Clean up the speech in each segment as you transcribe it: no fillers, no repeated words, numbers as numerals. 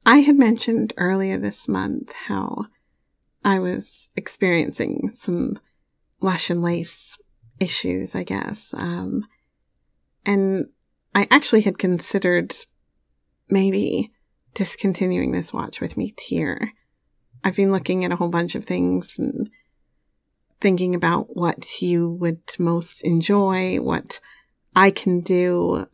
I had mentioned earlier this month how I was experiencing some lash and lace issues, I guess. And I actually had considered maybe discontinuing this Watch With Me tier. I've been looking at a whole bunch of things and thinking about what you would most enjoy, what I can do,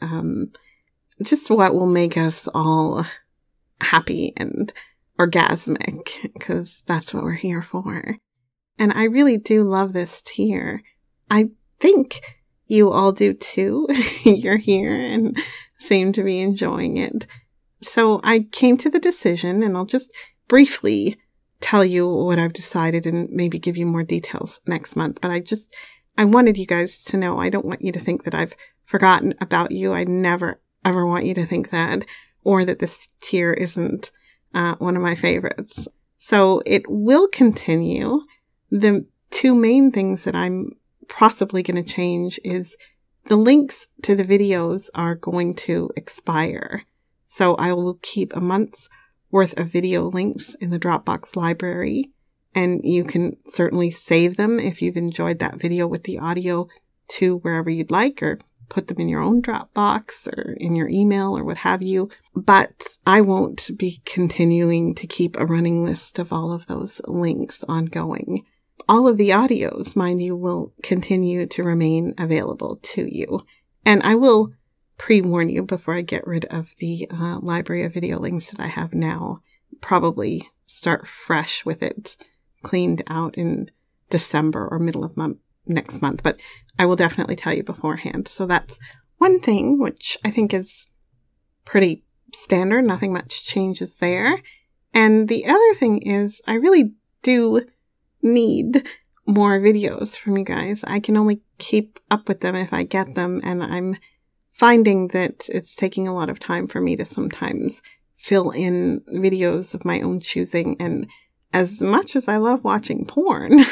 just what will make us all happy and orgasmic, because that's what we're here for. And I really do love this tier. I think you all do too. You're here and seem to be enjoying it. So I came to the decision, and I'll just briefly tell you what I've decided and maybe give you more details next month. But I wanted you guys to know, I don't want you to think that I've forgotten about you. I never, ever want you to think that, or that this tier isn't one of my favorites. So it will continue. The two main things that I'm possibly going to change is the links to the videos are going to expire. So I will keep a month's worth of video links in the Dropbox library, and you can certainly save them if you've enjoyed that video with the audio to wherever you'd like, or put them in your own Dropbox or in your email or what have you. But I won't be continuing to keep a running list of all of those links ongoing. All of the audios, mind you, will continue to remain available to you. And I will pre-warn you before I get rid of the library of video links that I have now. Probably start fresh with it cleaned out in December or middle of next month. But I will definitely tell you beforehand. So that's one thing, which I think is pretty standard. Nothing much changes there. And the other thing is I really do need more videos from you guys. I can only keep up with them if I get them, and I'm finding that it's taking a lot of time for me to sometimes fill in videos of my own choosing. And as much as I love watching porn,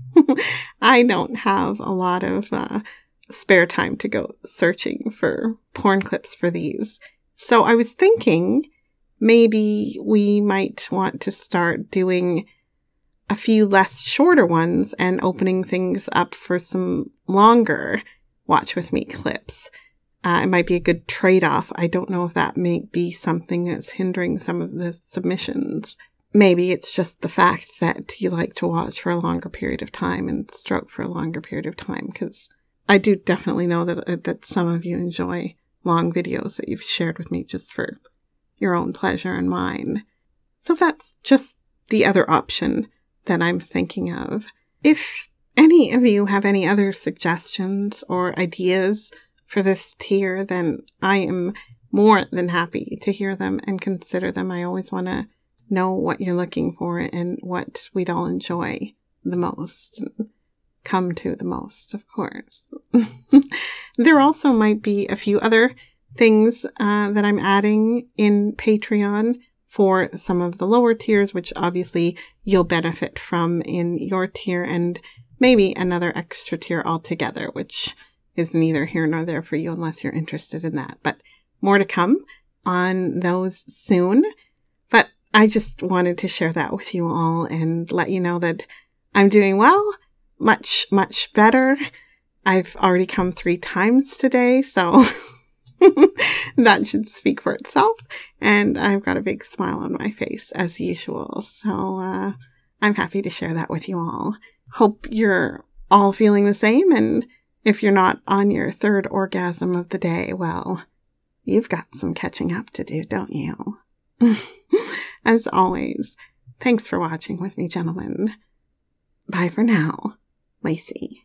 I don't have a lot of spare time to go searching for porn clips for these. So I was thinking maybe we might want to start doing a few less shorter ones and opening things up for some longer Watch With Me clips. It might be a good trade-off. I don't know if that may be something that's hindering some of the submissions. Maybe it's just the fact that you like to watch for a longer period of time and stroke for a longer period of time, because I do definitely know that some of you enjoy long videos that you've shared with me just for your own pleasure and mine. So that's just the other option that I'm thinking of. If any of you have any other suggestions or ideas for this tier, then I am more than happy to hear them and consider them. I always want to know what you're looking for and what we'd all enjoy the most and come to the most, of course. There also might be a few other things that I'm adding in Patreon for some of the lower tiers, which obviously you'll benefit from in your tier, and maybe another extra tier altogether, which is neither here nor there for you unless you're interested in that. But more to come on those soon. But I just wanted to share that with you all and let you know that I'm doing well, much, much better. I've already come 3 times today, so that should speak for itself. And I've got a big smile on my face as usual. So I'm happy to share that with you all. Hope you're all feeling the same. And if you're not on your 3rd orgasm of the day, well, you've got some catching up to do, don't you? As always, thanks for watching with me, gentlemen. Bye for now. Lacey.